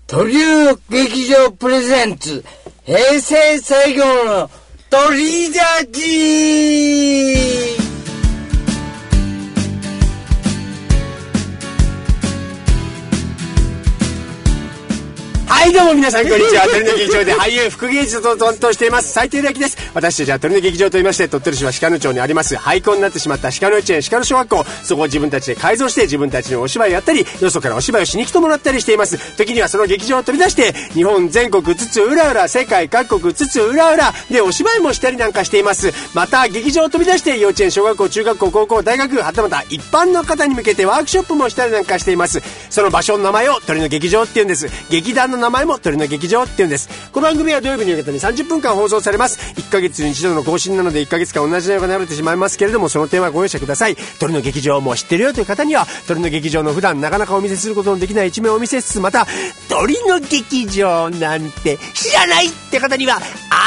鳥の劇場プレゼンツ平成最後の鳥立ち。 はいどうも皆さんこんにちは。鳥の劇場で俳優副芸術を担当しています斉藤明です。私たちは鳥の劇場と言いまして、鳥取市は鹿野町にあります廃校になってしまった鹿野幼稚園鹿野小学校、そこを自分たちで改造して自分たちのお芝居をやったり、よそからお芝居をしに来てもらったりしています。時にはその劇場を取り出して日本全国津々浦々、世界各国津々浦々でお芝居もしたりなんかしています。また劇場を飛び出して幼稚園、小学校、中学校、高校、大学、はたまた一般の方に向けてワークショップもしたりなんかしています。その場所の名前を鳥の劇場って言うんです。劇団の名前も鳥の劇場って言うんです。この番組は土曜日の夕方に30分間放送されます。1ヶ月に一度の更新なので1ヶ月間同じ内容が流れてしまいますけれども、その点はご容赦ください。鳥の劇場も知ってるよという方には鳥の劇場の普段なかなかお見せすることのできない一面をお見せしつつ、また鳥の劇場なんて知らないって方には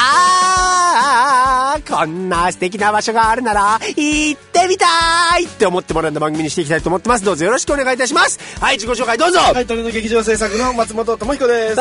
こんな素敵な場所があるなら行ってみたいって思ってもらう番組にしていきたいと思ってます。どうぞよろしくお願いいたします。はい、自己紹介どうぞ。 はい、鳥の劇場制作の松本智彦です。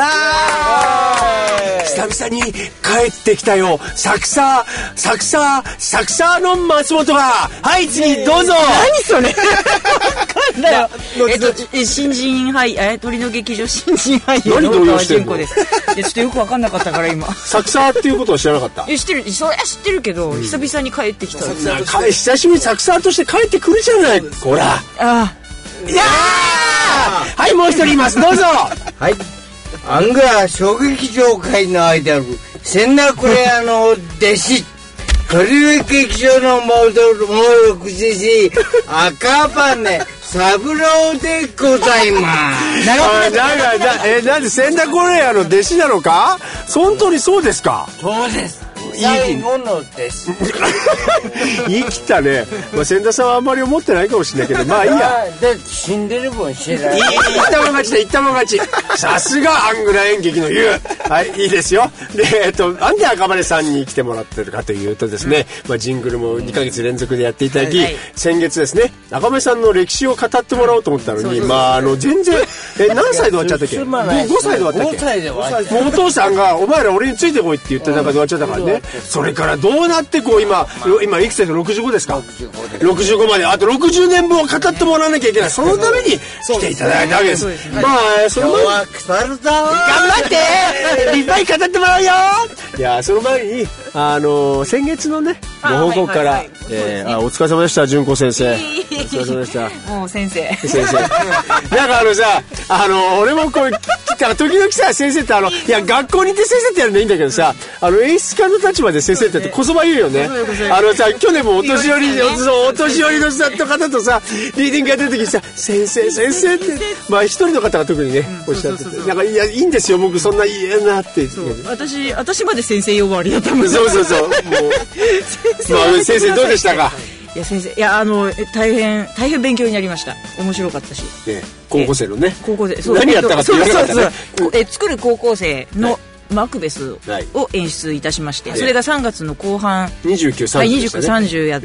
久々に帰ってきたよ。サクサーの松本が。はい、次どうぞ。 何それだよ。新人俳優、鳥の劇場新人俳優の大川純子です。ちょっとよく分かんなかったから今。 サクサーっていうことを知らなかった。 知ってる、それは知ってるけど、久々に帰ってきた。 久しぶりにサクサーとして帰ってくるじゃない。ほら。いやー、はい、もう一人います。どうぞ。 はい、アングラ小劇場界のアイドル千田クレアの弟子鳥の劇場の猛力獅子赤羽三郎でございます。 なんで千田コレアの弟子なのか。本当にそうですか。 そうです。最後のです言い切ったね。千田さんはあんまり思ってないかもしれないけど、まあいいや。 だって死んでる分知らない。 言ったもん勝ちだ、言ったもん勝ち。さすがアングラ演劇の言う。はい、いいですよ。で、なんで赤羽さんに来てもらってるかというとですね、ジングルも2ヶ月連続でやっていただき、先月ですね、赤羽さんの歴史を語ってもらおうと思ったのに、全然何歳で終わっちゃったっけ。5歳で終わったっけ。5歳で終わった。もうお父さんがお前ら俺についてこいって言った中で終わっちゃったからね。それからどうなってこう今いくつですか。65ですか。65まであと60年分を語ってもらわなきゃいけない。そのために来ていただいたわけです。その前に頑張っていっぱい語ってもらうよ。いや、その前に先月のねご報告から、お疲れ様でした純子先生。お疲れ様でした。 もう先生なんかさ、俺もこう来たら時々さ、先生っていや学校に行って先生ってやるのいいんだけどさ、演出家の立場で先生ってこそば言うよね。さ、去年もお年寄りのさ方とさリーディングやってる時にさ、先生って一人の方が特にねおっしゃってて、なんかいやいいんですよ僕そんな言えなって。 私まで先生呼ばわりだったもん。 そうもう先生どうでしたか。 いや先生、大変勉強になりました。面白かったし、 高校生のね、 何やったかって言わなかったね。 作る高校生のマクベスを演出いたしまして、それが3月の後半 29、30 やって、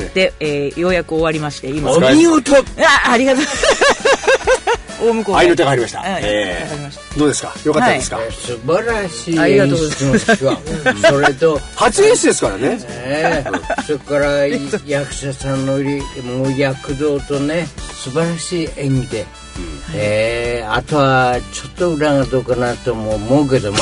ようやく終わりまして、今お見事。 ありがとう。大向こう愛の手が入りました。どうですか。よかったですか。 素晴らしい。 ありがとうございます。 それと初演出ですからね。 それから役者さんのもう躍動とね、素晴らしい演技で、あとはちょっと裏がどうかなと思うけど、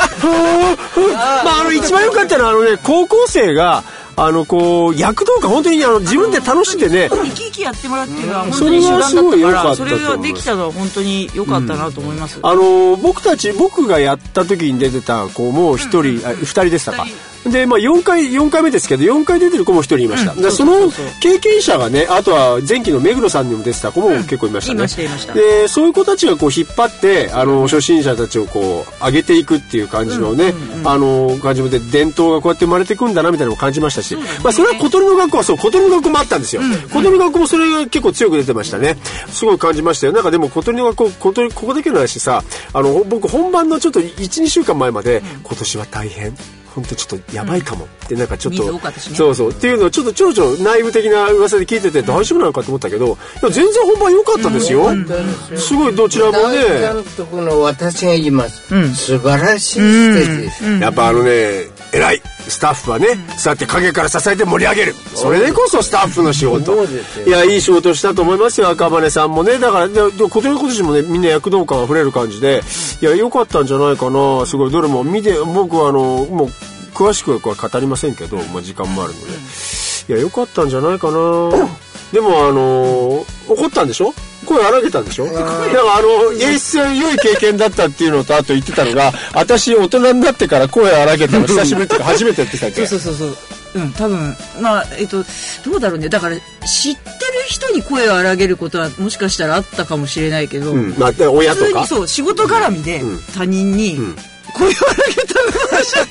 一番良かったのは高校生が躍動感本当に自分で楽しんでね、 生き生きやってもらうっていうのは本当に主眼だったから、それができたのは本当に良かったなと思います。 僕がやった時に出てた子も2人でしたか。で、4回目ですけど4回出てる子も1人いました。その経験者がね、あとは前期の目黒さんにも出てた子も結構いましたね。で、そういう子たちがこう引っ張って初心者たちをこう上げていくっていう感じのね、感じで伝統がこうやって生まれていくんだなみたいなのも感じましたし、それは小鳥の学校は小鳥の学校もあったんですよ。小鳥の学校もそれが結構強く出てましたね。すごい感じましたよ。なんかでも小鳥の学校、ここだけの話さ、僕本番のちょっと 1,2 週間前まで今年は大変本当ちょっとやばいかもってなんかちょっと、 水多かったしね。 そうそうっていうのをちょっとちょろちょろ内部的な噂で聞いてて大丈夫なのかと思ったけど、いや全然本番良かったですよ。すごいどちらもね。 監督の私が言います。素晴らしいステージです。 やっぱ偉いスタッフはね、そうやって影から支えて盛り上げる。それでこそスタッフの仕事。いやいい仕事したと思いますよ、赤羽さんもね。だから今年もねみんな躍動感あふれる感じで、いや良かったんじゃないかな。すごいどれも見て、僕はもう詳しくは語りませんけど、時間もあるので、いや良かったんじゃないかな。でも怒ったんでしょ、声荒げたんでしょ。だから演出は良い経験だったっていうのと、あと言ってたのが、私大人になってから声荒げたの久しぶりっていうか初めてって言ってたっけ。 そう多分どうだろうね。だから知ってる人に声を荒げることはもしかしたらあったかもしれないけど、 まあ親とかそう仕事絡みで他人に声を荒げたのかもしれない。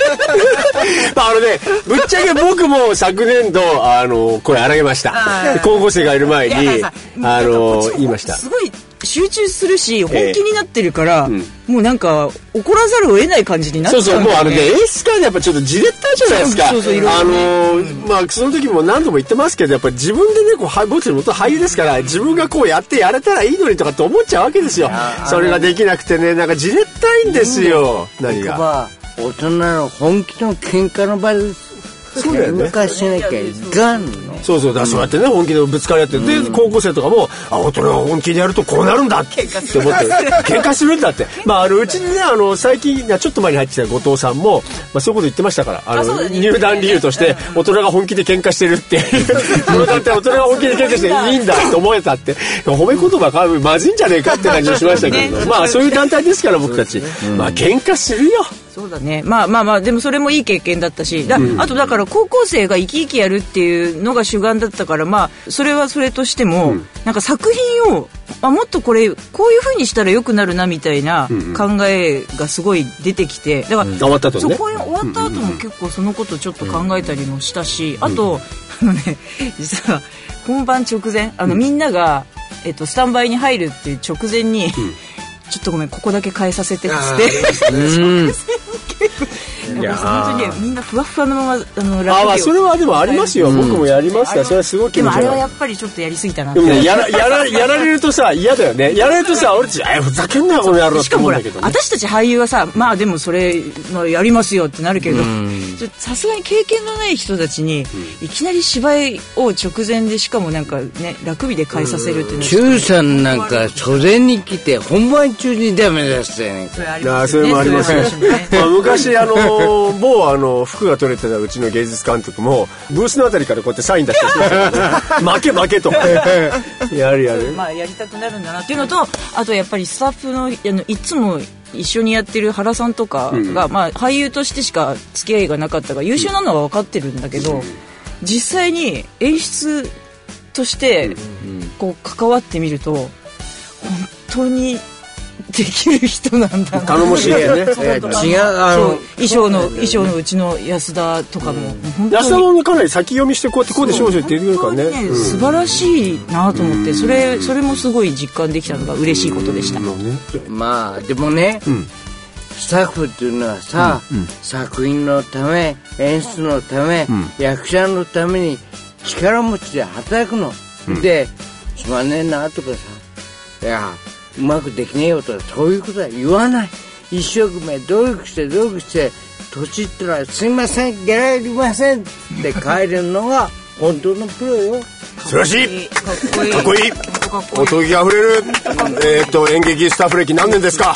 ぶっちゃけ僕も昨年度声荒げました。高校生がいる前に言いました。 すごい集中するし本気になってるから、もうなんか怒らざるを得ない感じになっちゃうんだよね。 もう演出家でやっぱちょっとじれったじゃないですか。まあその時も何度も言ってますけど、やっぱり自分でね僕元俳優ですから、自分がこうやってやれたらいいのにとかって思っちゃうわけですよ。それができなくてね、なんかじれったいんですよ。何が大人の本気の喧嘩の場です。 そうだよね。 喧嘩しなきゃいかんの。 そうそうやってね本気でぶつかり合って、で高校生とかも大人が本気でやるとこうなるんだって思って喧嘩するんだって。うちにね最近ちょっと前に入ってきた後藤さんもそういうこと言ってましたから、入団理由として大人が本気で喧嘩してるってだって大人が本気で喧嘩していいんだって思えたって、褒め言葉がまずいんじゃねえかって感じがしましたけど、そういう団体ですから僕たち喧嘩するよ。 そうだね。まあでもそれもいい経験だったし、あとだから高校生が生き生きやるっていうのが主眼だったから、それはそれとしても、なんか作品をもっとこういう風にしたら良くなるなみたいな考えがすごい出てきて、だから終わった後ね。 終わった後も結構そのことちょっと考えたりもしたし、あと実は本番直前みんながスタンバイに入るっていう直前に、ちょっとごめんここだけ変えさせてっつっていや本当にみんなふわふわのままそれはでもありますよ。僕もやりました。それはすごい気持ち悪い。 でもあれはやっぱりちょっとやりすぎたな。 でもねやられるとさ嫌だよね。やられるとさ俺たちふざけんなよこの野郎って思うんだけどね。 私たち俳優はさでもそれやりますよってなるけど、さすがに経験のない人たちにいきなり芝居を直前でしかもなんかね楽日で変えさせるっていうのは中さんなんか袖に来て本番中にダメ出したよね。 それもありますね。昔某服が取れてたうちの芸術監督もブースのあたりからこうやってサイン出して負けとかやるやりたくなるんだなっていうのと、あとやっぱりスタッフのいつも一緒にやってる原さんとかが、俳優としてしか付き合いがなかったから優秀なのは分かってるんだけど、実際に演出としてこう関わってみると本当にできる人なんだな。 頼もしいよね。 違う衣装のうちの安田とかも、 安田もかなり先読みしてこうやってこうで少女って言ってくれるからね。 素晴らしいなと思って、それもすごい実感できたのが嬉しいことでした。 でもね、スタッフっていうのはさ、作品のため演出のため、役者のために力持ちで働くの、でつまんねえなとかさ、いやうまくできねえよとかそういうことは言わない。一生懸命努力して年ったらすいませんギャラりませんって帰るのが本当のプロよ。 素晴らしい。かっこいい。おとぎあふれる。演劇スタッフ歴何年ですか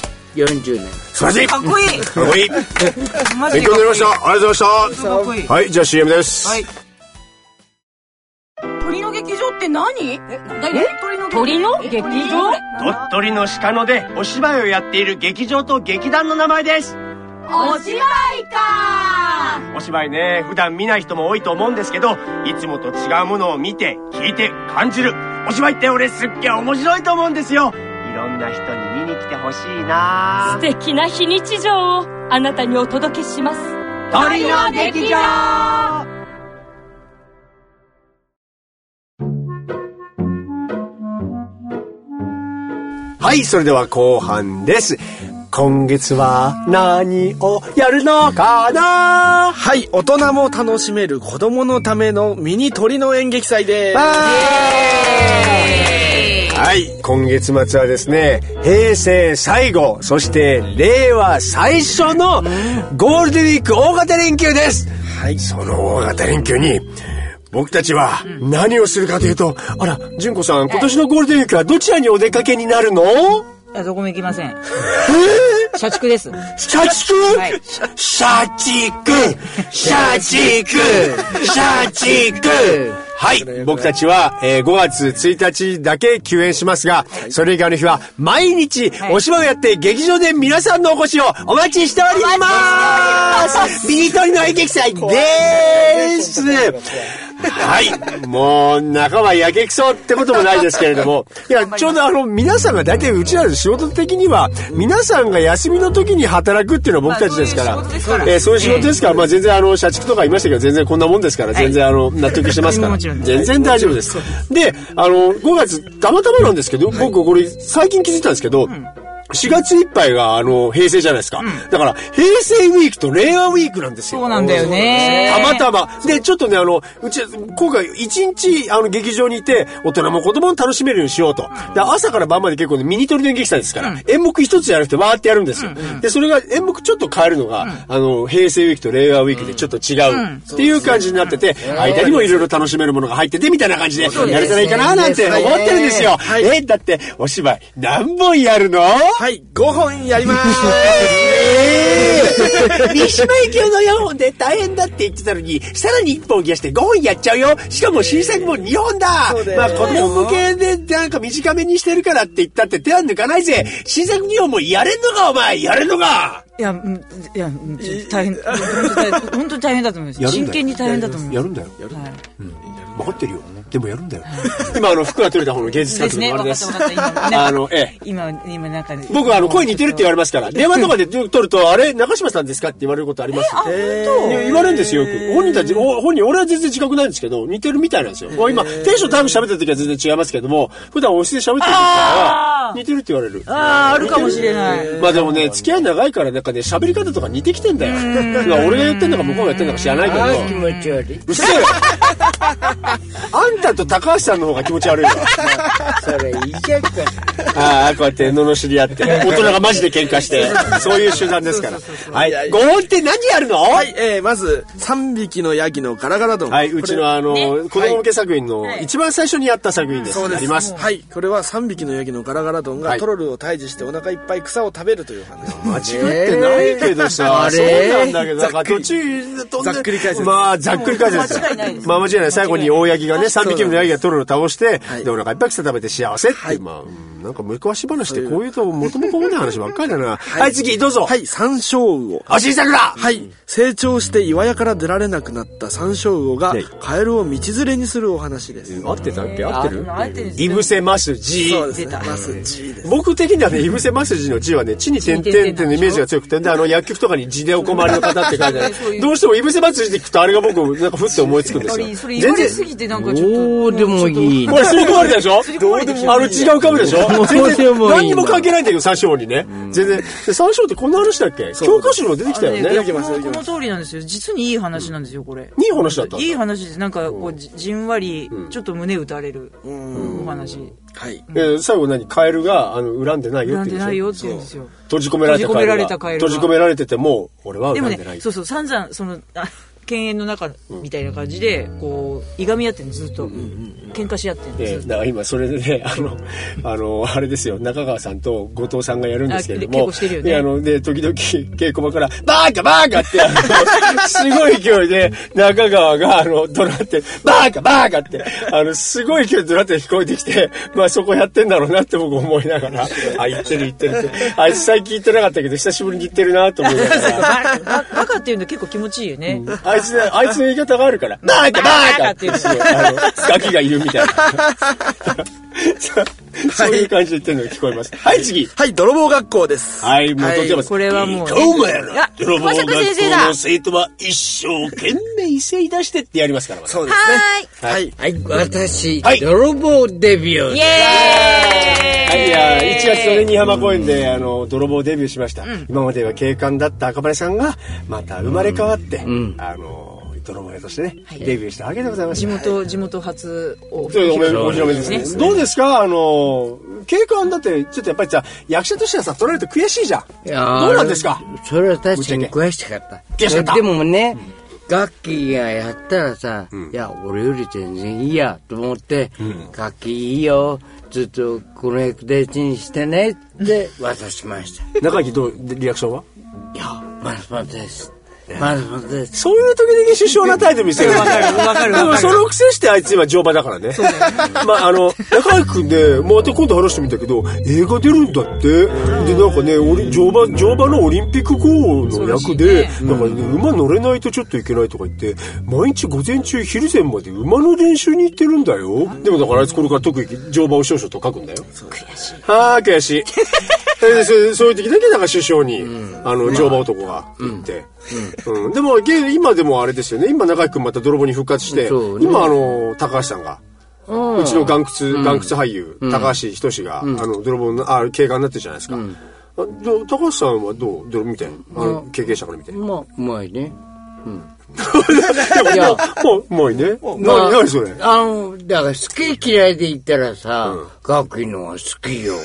？40年。 素晴らしい。 かっこいい。 勉強になりました。ありがとうございました。はい、じゃあ CM です。 鳥の劇場って何？鳥の劇場？ 鳥取の鹿野でお芝居をやっている劇場と劇団の名前です。 お芝居か。 お芝居ね、普段見ない人も多いと思うんですけど、いつもと違うものを見て聞いて感じるお芝居って俺すっげえ面白いと思うんですよ。いろんな人に見に来てほしいな。 素敵な非日常をあなたにお届けします。 鳥の劇場。 はい、それでは後半です。 今月は何をやるのかな。 はい、大人も楽しめる子供のためのミニ鳥の演劇祭です。 はい、今月末はですね、平成最後、そして令和最初のゴールデンウィーク大型連休です。はい、その大型連休に僕たちは何をするかというと、あら、純子さん、今年のゴールデンウィークはどちらにお出かけになるの？ どこも行きません。社畜です。 社畜？はい。社畜はい、僕たちは、5月1日だけ休演しますが、それ以外の日は毎日お芝居をやって劇場で皆さんのお越しをお待ちしております。ミニ鳥の演劇祭でーす。はい。もう、仲間やけくそってこともないですけれども。いや、ちょうど皆さんが大体うちらの仕事的には、皆さんが休みの時に働くっていうのは僕たちですから。そういう仕事ですから、まあ全然社畜とかいましたけど、全然こんなもんですから、全然納得してますから。全然大丈夫です。で、5月、たまたまなんですけど、僕これ最近気づいたんですけど、4月いっぱいが平成じゃないですか。だから平成ウィークと令和ウィークなんですよ。 そうなんだよね。 たまたま。で、ちょっとねうち今回1日劇場にいて大人も子供も楽しめるようにしようと。で、朝から晩まで結構ねミニ鳥の演劇祭ですから、演目一つじゃなくてわーってやるんですよ。で、それが演目ちょっと変えるのが平成ウィークと令和ウィークでちょっと違うっていう感じになってて、間にもいろいろ楽しめるものが入っててみたいな感じでやれたらいいかななんて思ってるんですよ。だってお芝居何本やるの？ はい、5本やりまーす。 三島由紀夫の4本で大変だって言ってたのに、さらに1本増やして5本やっちゃうよ。しかも新作も2本だ。まあ子供向けでなんか短めにしてるからって言ったって手は抜かないぜ。新作2本もやれんのかお前、やれんのか。 いや、大変、本当に大変だと思います。真剣に大変だと思います。 やるんだよ。分かってるよ。でもやるんだよ。今福が取れた方の芸術監督のあれです。 今なんか僕声似てるって言われますから、電話とかで取ると、あれ中島さんですかって言われることあります。言われるんですよ、よく。本人、俺は全然自覚ないんですけど、似てるみたいなんですよ。今、テンション高く喋ってる時は全然違いますけども、普段お家で喋ってる時から似てるって言われる。 あるかもしれない。 まあでもね、付き合い長いからなんかね、喋り方とか似てきてんだよ。俺が言ってんのか向こうが言ってんのか知らないけど。 気持ち悪い。 うっせえよ。あんたと高橋さんの方が気持ち悪いわ。 それいいじゃんか。 こうやって罵り合って、大人がマジで喧嘩して、そういう集団ですから。はい。5本って何やるの？ はい、まず、3匹のヤギのガラガラ丼。 はい、うちの子供向け作品の一番最初にやった作品です。 そうです。 あります。 はい、これは3匹のヤギのガラガラ丼がトロルを退治してお腹いっぱい草を食べるという話。 間違ってないけどさ、そうなんだけど、途中でざっくり解説。 まあ、ざっくり解説。 間違いないです。 まあ間違いない。最後に大ヤギがね、3匹のヤギがトロルを倒して、で、お腹いっぱい草食べて幸せっていう、まあ、なんか昔話ってこういうと元も子もない話ばっかりだな。はい、次、どうぞ。 はい、山椒魚。 新作だ。 はい、成長して岩屋から出られなくなった山椒魚が、カエルを道連れにするお話です。 合ってたっけ？合ってる？ 合ってる。 イブセマスジ。 そうですね。マスジです。 僕的にはね、イブセマスジのジはね、地に点々ってのイメージが強くて、で、薬局とかに字でお困りの方って書いてある。どうしてもイブセマスジで聞くとあれが僕、なんかふって思いつくんですよ。 それ言われすぎてなんかちょっと。 どうでもいい。 これすり込まれたでしょ？どうでもいい。血が浮かぶでしょ？全然何にも関係ないんだけど、山椒にね。全然。山椒ってこんな話だっけ？教科書にも出てきたよね。 この通りなんですよ。実にいい話なんですよ、これ。 いい話だった。 いい話です。なんかこうじんわりちょっと胸打たれるお話。 はい。 最後カエルが恨んでないよって言うんですよ。 恨んでないよって言うんですよ。 閉じ込められたカエルが。閉じ込められてても俺は恨んでない。 でもね、そう散々犬猿の中みたいな感じでこういがみ合ってるずっと喧嘩し合ってるんです。 だから今それでねあれですよ、中川さんと後藤さんがやるんですけれども、 稽古してるよね。 で時々稽古場からバーカってすごい勢いで中川が怒鳴ってバーカってすごい勢いで怒鳴って聞こえてきて、まあそこやってんだろうなって僕思いながら言ってるってあいつ最近言ってなかったけど久しぶりに言ってるなと思いながらバカっていうの結構気持ちいいよね。 あいつの言い方があるからバーカって言うんですよ。ガキがいるみたいなそういう感じで言ってるのが聞こえます。はい、次。 はい、泥棒学校です。 はい、もうとってます。 これはもうお前ら泥棒学校の生徒は一生懸命せい出してってやりますから。 そうですね。 はい、私、泥棒デビュー。 イエーイ。 いや、1月のね、新居浜公園で、泥棒デビューしました。今までは警官だった赤羽さんが、また生まれ変わって、泥棒屋としてね、デビューしたわけでございます。 地元初お披露目ですね。どうですか警官だって、ちょっとやっぱりさ、役者としてはさ、取られると悔しいじゃん。どうなんですか？ それは確かに悔しかった。 悔しかった。 でもね、楽器がやったらさ、いや、俺より全然いいや、と思って、楽器いいよ、ずっとこの役でチンしてね、って渡しました。 中木どう、リアクションは？ いや、まだです。 そういう時々首相な態度見せる。わかる。でもそのくせしてあいつ今乗馬だからね。中井くんね、また今度話してみたけど、映画出るんだって。で、なんかね、乗馬のオリンピック号の役で、なんかね、馬乗れないとちょっといけないとか言って、毎日午前中昼前まで馬の練習に行ってるんだよ。でもだからあいつこれから特技乗馬を少々と書くんだよ。 悔しい。 悔しい。そういう時だけなんか首相に、乗馬男が言って。でも、今でもあれですよね。今、中井くんまた泥棒に復活して、今、高橋さんが、うちの岩窟俳優、高橋仁が、泥棒の、警官になってるじゃないですか。高橋さんはどう見て経験者から見て。 うまいね。 いや、うまいね。何それ？ だから好き嫌いで言ったらさ、学院のは好きよ。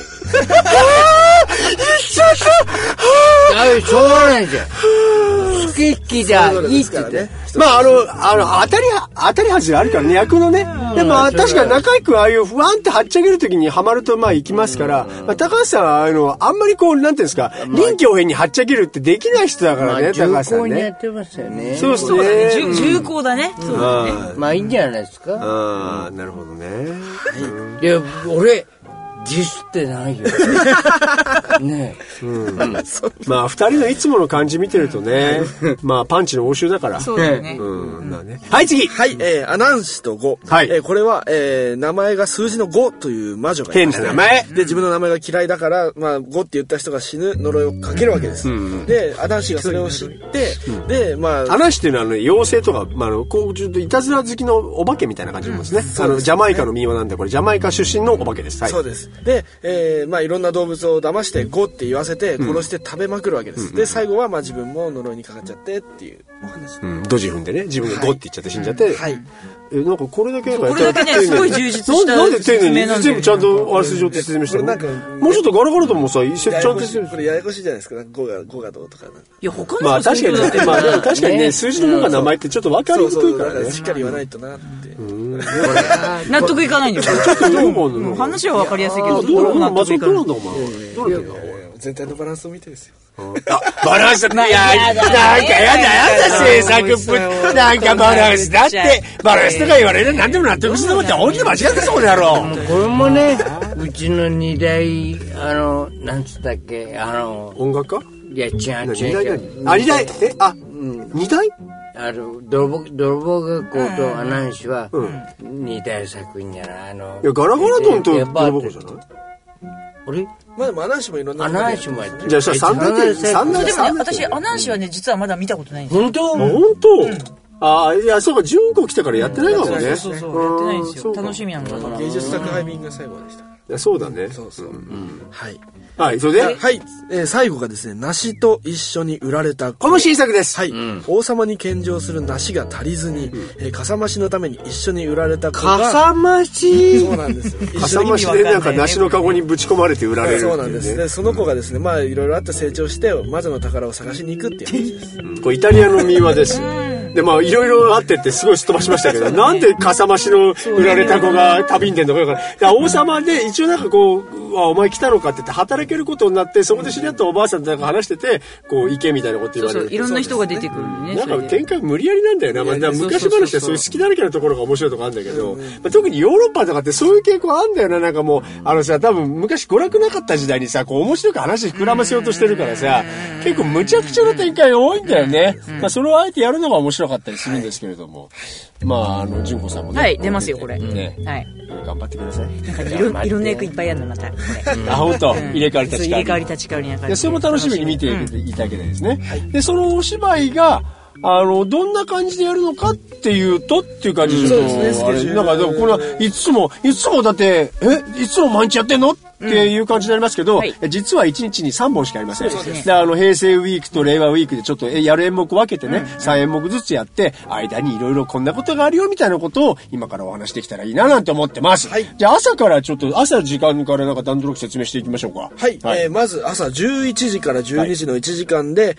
しょうがないじゃん。好きじゃいいって言って。 まあ当たり外れあるからね、役のね。でも確かに中井くんああいう不安ってはっちゃげるときにハマるとまあ行きますから、高橋さんはあんまりこう、なんていうんですか、臨機応変にはっちゃげるってできない人だからね、高橋さんね。 重厚にやってましたよね。 そうですね。 重厚だね。そうだね。 まあいいんじゃないですか。 なるほどね。 いや、俺、自主ってないよ。ねまあ二人のいつもの感じ見てるとね、まあパンチの応酬だから。 そうだね。 はい、次。 はい、アナンシと5。 はい。 これは、名前が数字の5という魔女がい変まして。 な名前。 で、自分の名前が嫌いだから、まあ、5って言った人が死ぬ呪いをかけるわけです。で、アナンシがそれを知って、で、まあ。 アナンシっていうのは妖精とか、こう、ちょっといたずら好きのお化けみたいな感じなんですね。ジャマイカの民話なんで、これジャマイカ出身のお化けです。 そうです。で、まあいろんな動物を騙して5って言わせて殺して食べまくるわけです。で、最後はまあ自分も呪いにかかっちゃってっていうお話。 ドジ踏んでね、自分が5って言っちゃって死んじゃって。 はい。 なんかこれだけこれだけね、すごい充実したなんで丁寧に全部ちゃんとあらすじを説明したの？もうちょっとガラガラともさ、ちゃんと説明。 これややこしいじゃないですか。5がどうとか。 いや、他のまあ確かにね、まあでも確かにね、数字の方が名前ってちょっと分かりにくいからね。 しっかり言わないとなって。 納得いかないんだよ。話は分かりやすいけど、 どうなんだお前。どうなんだ全体のバランスを見てですよ。 バランスなんかやだ制作っぽい。なんかバランスだって、バランスとか言われる何でも納得するのって大きな間違ってそうだろ。 これもね、うちの2代、なんつったっけ、 音楽家？ いや、違う。 2代2代？ 泥棒学校とアナンシは2代作品じゃない。 いや、ガラガラドンと泥棒学校じゃない？ あれ？ まあでもアナンシもいろんな。 アナンシもやってる。 じゃあ3代でもね、私、アナンシはね、実はまだ見たことないんですよ。 本当？ いや、そうか、純子来たからやってないかもね。 そう、やってないんですよ。楽しみなんだから。 芸術宅配便が最後でした。 いや、そうだね。 そう。はい。 はい、それではい。最後がですね、梨と一緒に売られた。 この新作です。 はい。王様に献上する梨が足りずに、かさ増しのために一緒に売られた子が。 かさ増し？ そうなんですよ。 かさ増しでなんか梨のカゴにぶち込まれて売られる。 そうなんです。で、その子がですね、まあいろいろあって成長して、魔女の宝を探しに行くっていう話です。 これイタリアの民話です。で、まあいろいろあってってすごいすっ飛ばしましたけど、なんでかさ増しの売られた子が旅に出んのかだから、王様で一応なんかこう、お前来たのかって言って働けることになって、そこで知り合ったおばあさんとなんか話してて、こう行けみたいなこと言われる。 そう、いろんな人が出てくるね。 なんか展開無理やりなんだよな。まあ昔話ってそういう好きだらけのところが面白いとこあるんだけど、特にヨーロッパとかってそういう傾向あるんだよな。なんかもう多分昔娯楽なかった時代にさ、こう面白く話膨らませようとしてるからさ、結構無茶苦茶な展開が多いんだよね。まあそれをあえてやるのが面白かったりするんですけれども、まあ純子さんもね。 はい、出ますよこれ。 ね。 はい。 頑張ってください。 いろんな役いっぱいやるのまた。 本当。入れ替わり立ち替わり。 入れ替わり立ち替わりな感じ。 それも楽しみに見ていただけないですね。で、そのお芝居が、どんな感じでやるのかっていうとっていう感じです。 そうですね。 なんかでもこれはいつもだっていつも毎日やってんのってっていう感じになりますけど、実は1日に3本しかありません。で、平成ウィークと令和ウィークでちょっとやる演目を分けてね、3演目ずつやって、間にいろいろこんなことがあるよみたいなことを今からお話できたらいいななんて思ってます。じゃあ朝からちょっと、朝の時間からなんか段取り説明していきましょうか。 はい。まず朝11時から12時の1時間で、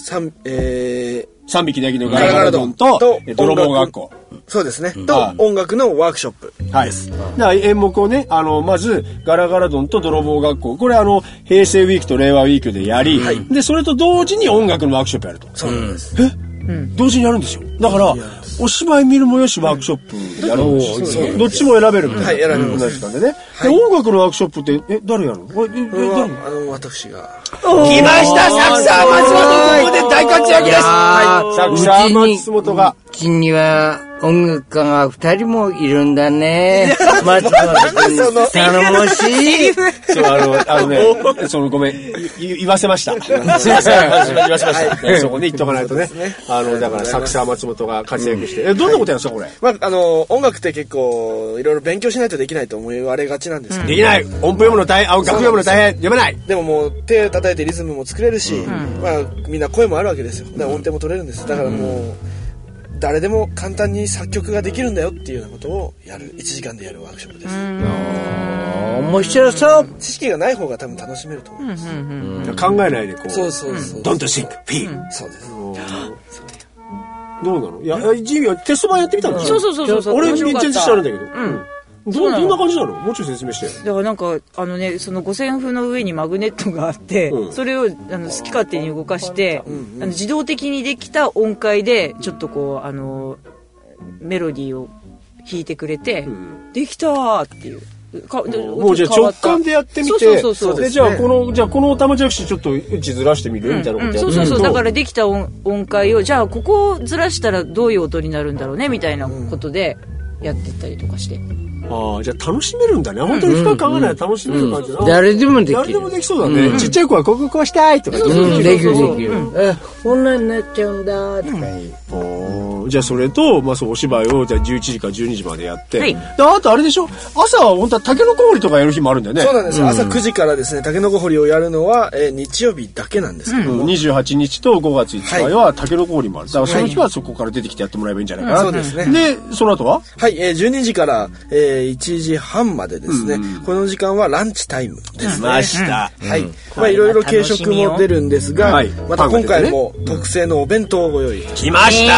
3匹ネギのガラガラ丼と泥棒学校。 そうですね。と、音楽のワークショップです。 だから演目をね、まず、ガラガラ丼と泥棒学校。これ平成ウィークと令和ウィークでやり、で、それと同時に音楽のワークショップやると。 そうなんです。 同時にやるんですよ。だから、お芝居見るもよしワークショップやるんですよ。どっちも選べるみたいな。選べます。同じ時間でね。で、音楽のワークショップって、誰やるの？ 私が。 来ましたサクサー松本、ここで大活躍です。サクサー松本が。 うちには音楽家が2人もいるんだね。松本君、頼もしい。 そう、ごめん、言わせました。すいません、言わせました。そこね、言っとかないとね。だからサクサー松本が活躍して。どんなことやるんですか、これ？ 音楽って結構、いろいろ勉強しないとできないと思われがちなんですけど。 できない。音符読むの大変、楽譜読むの大変、読めない。 でももう、手を叩いてリズムも作れるし、みんな声もあるわけですよ。だから音程も取れるんです。だからもう、誰でも簡単に作曲ができるんだよっていうようなことをやる、1時間でやるワークショップです。 面白そう。 知識がない方が多分楽しめると思います。 考えないでこう。 そう。 Don't think, feel。 そうです。 どうなの？いや、ジミーはテスト版やってみたんですよ。 そう。 俺めっちゃ知らないんだけど。どんな感じなの？もうちょい説明して。 だからなんかその五線譜の上にマグネットがあって、それを好き勝手に動かして、自動的にできた音階でちょっとこうメロディーを弾いてくれて、できたーっていう。 もうじゃあ直感でやってみて、でじゃあこのおたまじゃくしちょっと位置ずらしてみるみたいなことやってみると、 だからできた音階をじゃあここをずらしたらどういう音になるんだろうねみたいなことでやってったりとかして。 じゃあ楽しめるんだね。本当に深く考えないと楽しめる感じだな。 誰でもできる。 誰でもできそうだね。ちっちゃい子はここしたいとか。 できる。こんなになっちゃうんだとか。 じゃあそれと、そうお芝居をじゃあ11時から12時までやって。で、あとあれでしょ、朝は本当はタケノコ掘りとかやる日もあるんだよね。 そうなんです。朝9時からですね、タケノコ掘りをやるのは、日曜日だけなんですけども。 28日と5月5日はタケノコ掘りもある。だからその日はそこから出てきてやってもらえばいいんじゃないかな。 そうですね。 で、その後は 12時から、1時半までですね、この時間はランチタイムです。 出ました。 いろいろ軽食も出るんですが、また今回も特製のお弁当をご用意来ました。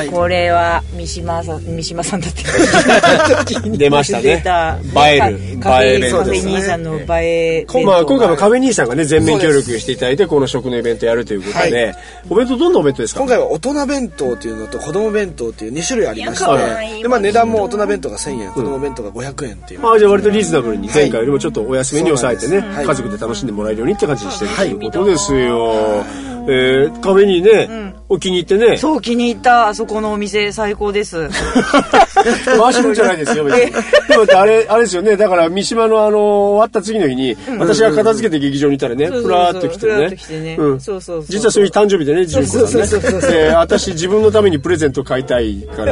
これは三島さんだって出ましたね。映えるカフェ兄さんの映え。 今回もカフェ兄さんがね全面協力していただいてこの食のイベントやるということで、お弁当どんなお弁当ですか？ 今回は大人弁当というのと子供弁当という2種類ありまして、で値段も大人弁当が1000円、子供弁当が500円っていう。 じゃあ割とリーズナブルに前回よりもちょっとお安めに抑えてね、家族で楽しんでもらえるようにって感じにしてるということですよ。カフェにね、お気に入ってね。 そう、気に入った。あそこのお店最高です。 回しもんじゃないですよ、別に。でもあれですよね。だから三島の終わった次の日に、私が片付けて劇場にいたらね、ふらーっと来てね。実はそういう誕生日でね、純子さんね。私自分のためにプレゼント買いたいから、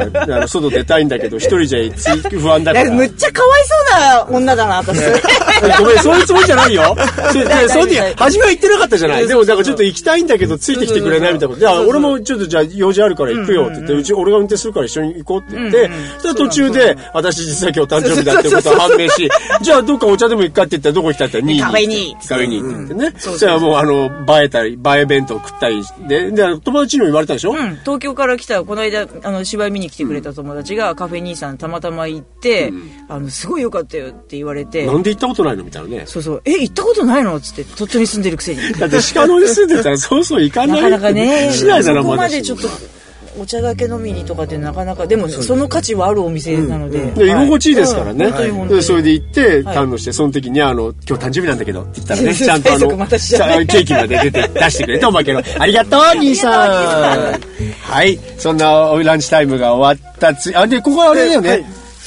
外出たいんだけど、一人じゃ不安だから。 むっちゃかわいそうな女だな、私。 ごめん、そういうつもりじゃないよ。その時、初めは言ってなかったじゃない。でも、だからちょっと行きたいんだけど、ついてきてくれないみたいなこと。俺もちょっとじゃあ用事あるから行くよって言って、俺が運転するから一緒に行こうって言って、そしたら途中で、私実は今日誕生日だってことが判明し、じゃあどっかお茶でも行くかって言ったらどこ行きたいって言ったらカフェにって言ってね。そしたらもう映え弁当食ったりで、友達にも言われたでしょ？ 東京から来た、この間、芝居見に来てくれた友達がカフェ兄さんたまたま行って、すごい良かったよって言われて。 なんで行ったことないのみたいなね。 そう。行ったことないのつって、鳥取に住んでるくせに。 だって鹿野に住んでたらそう行かない。 なかなかね。 しないだろ、 そこまでちょっとお茶だけ飲みにとかってなかなか、でもその価値はあるお店なので、 居心地いいですからね。 本当にそれで行って堪能して、その時に今日誕生日なんだけどって言ったらね、ちゃんとケーキまで出してくれて、おまけのありがとう兄さん。はい、そんなランチタイムが終わったでここはあれだよね。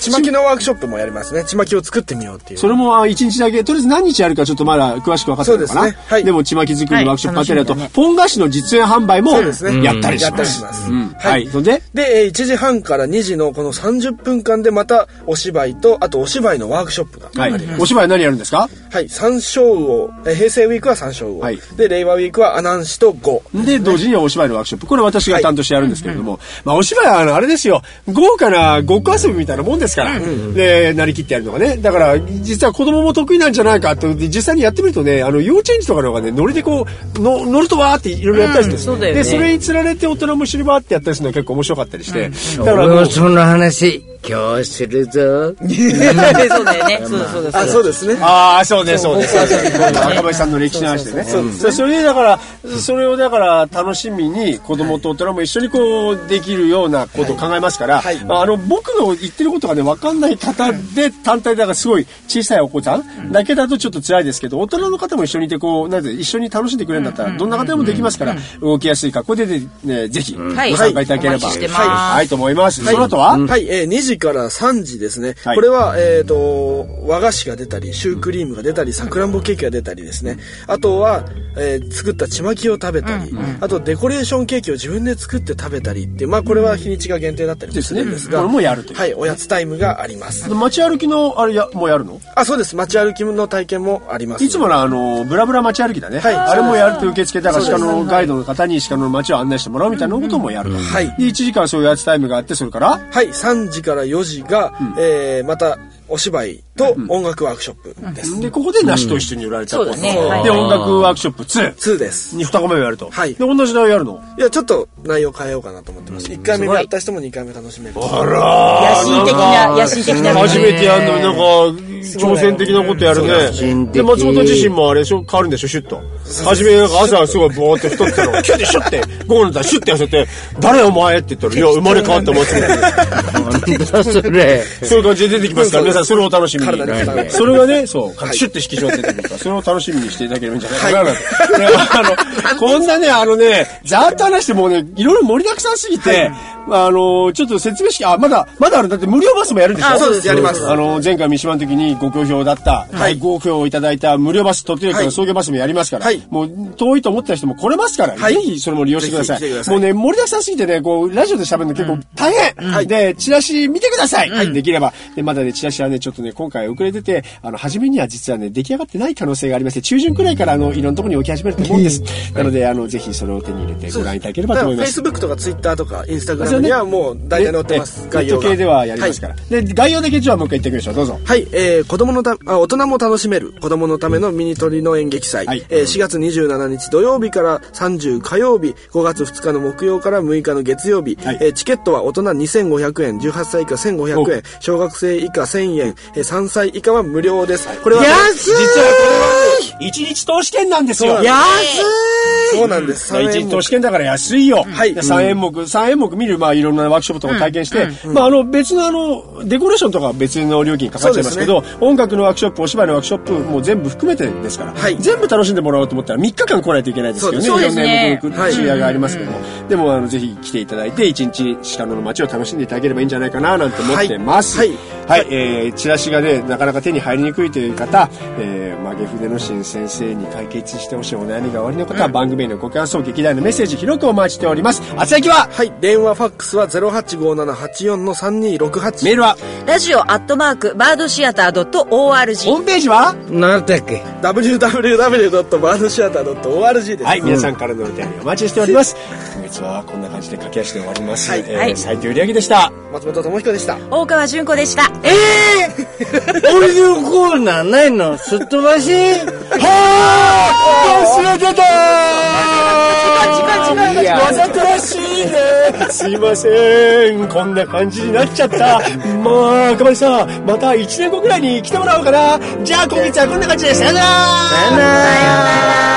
ちまきのワークショップもやりますね。ちまきを作ってみようっていう。 それも1日だけ、とりあえず何日やるかちょっとまだ詳しく分かってないのかな。 そうですね。はい。 でもちまき作りのワークショップあたりだと、ポン菓子の実演販売もやったりします。はい。それで、1時半から2時のこの30分間でまたお芝居と、あとお芝居のワークショップがあります。 お芝居何やるんですか？ はい。三笑魚、平成ウィークは三笑魚。はい。で、令和ウィークは阿南市と五。 で、同時にお芝居のワークショップ。これ私が担当してやるんですけれども、まあお芝居はあれですよ、豪華なごっこ遊びみたいなもんですから、で、なりきってやるのがね。だから、実は子供も得意なんじゃないかと、実際にやってみるとね、幼稚園児とかの方がね、ノリでこう、乗るとわーっていろいろやったりして、で、それにつられて大人も一緒にわーってやったりするのが結構面白かったりして、だからもうその話、今日するぞ。 そうだよね。 あ、そうですね。 ああ、そうです。赤林さんの歴史の話でね。それでだから、それをだから楽しみに子供と大人も一緒にこうできるようなことを考えますから、僕の言ってることがね、わかんない方で単体だからすごい小さいお子さんだけだとちょっと辛いですけど、大人の方も一緒にいてこう、なんて一緒に楽しんでくれるんだったら、どんな方でもできますから、動きやすい格好でね、ぜひご参加いただければ、はい、と思います。その後ははい、2時から3時ですね。これは、和菓子が出たり、シュークリームが出たり、さくらんぼケーキが出たりですね。あとは、作ったちまきを食べたり、あとデコレーションケーキを自分で作って食べたりって、まあこれは日にちが限定だったりもするんですが、 これもやるという。 はい、おやつタイムがあります。 街歩きのあれもやるの？ あ、そうです。街歩きの体験もあります。 いつものブラブラ街歩きだね。はい。あれもやると受付だから鹿のガイドの方に鹿の街を案内してもらうみたいなこともやる。はい。で1時間そういうおやつタイムがあって、それからはい、3時から4時が、またお芝居と音楽ワークショップです。 で、ここで梨と一緒に売られた。 そうだね。 で、音楽ワークショップ2 ですに2日目をやると。 はい。 で、同じ内容やるの？ いや、ちょっと内容変えようかなと思ってます。1回目やった人も2回目楽しめる。 あらー。野心的な。 初めてやるのになんか、挑戦的なことやるね。で、松本自身もあれでしょ、変わるんでしょ、シュッと。初めなんか朝すごいボーって太ってたの。キュッてシュッて、午後になったらシュッて痩せて、誰お前って言ったら、いや、生まれ変わった松本。そういう感じで出てきますから、皆さんそれを楽しみに。それがね、そう、シュッて引き締まって出てくるから、それを楽しみにしていただければいいんじゃないかなと。こんなね、ざーっと話してもうね、いろいろ盛りだくさんすぎて、ちょっと説明式、まだある。だって無料バスもやるんでしょ？ そうです、やります。 前回三島の時にご好評だった、大好評いただいた無料バス、鳥取から送迎バスもやりますから、もう遠いと思った人も来れますから、ぜひそれも利用してください。もうね、盛りだくさんすぎてね、こう、ラジオで喋るの結構大変で、チラシ見てくださいできれば。で、まだね、チラシはね、ちょっとね、今回遅れてて、初めには実はね、出来上がってない可能性がありまして、中旬くらいからいろんなところに置き始めると思うんです。なので、ぜひそれを手に入れてご覧いただければと思います。 Facebook とか Twitter とか Instagram にはもう大体載ってます。 概要系ではやりますから。で、概要だけじゃあもう一回言ってみましょう。どうぞ。 はい、大人も楽しめる子供のためのミニ鳥の演劇祭。4月27日土曜日から30火曜日、5月2日の木曜から6日の月曜日。チケットは大人2500円、18歳以下1500円、小学生以下1000円、3歳以下は無料です。これは実はこれは1日投資券なんですよ。 安い。 そうなんです。 1日投資券だから安いよ。3演目見る、いろんなワークショップとか体験して、別のデコレーションとかは別の料金かかっちゃいますけど、音楽のワークショップ、お芝居のワークショップも全部含めてですから、全部楽しんでもらおうと思ったら3日間来ないといけないですけどね。いろんな演目の昼夜がありますけども、でもぜひ来ていただいて1日鹿野の街を楽しんでいただければいいんじゃないかななんて思ってます。チラシがね、なかなか手に入りにくいという方、曲げ筆の新先生に解決してほしいお悩みがおありの方は、番組へのご感想、劇団のメッセージ広くお待ちしております。あつやきは電話ファックスは 085784-3268。 メールはラジオ@birdtheater.org。 ホームページは何だっけ？ www.birdtheater.org です。 はい、皆さんからのお便りお待ちしております。今月はこんな感じで駆け足で終わります。斉藤由里でした。 松本智彦でした。 大川純子でした。 俺のコーナーないの？すっ飛ばし？ 忘れてたわざとらしいね。すいません、こんな感じになっちゃった。赤羽さん、また1年後ぐらいに来てもらおうかな。じゃあ今月はこんな感じでさよなら。 さよなら。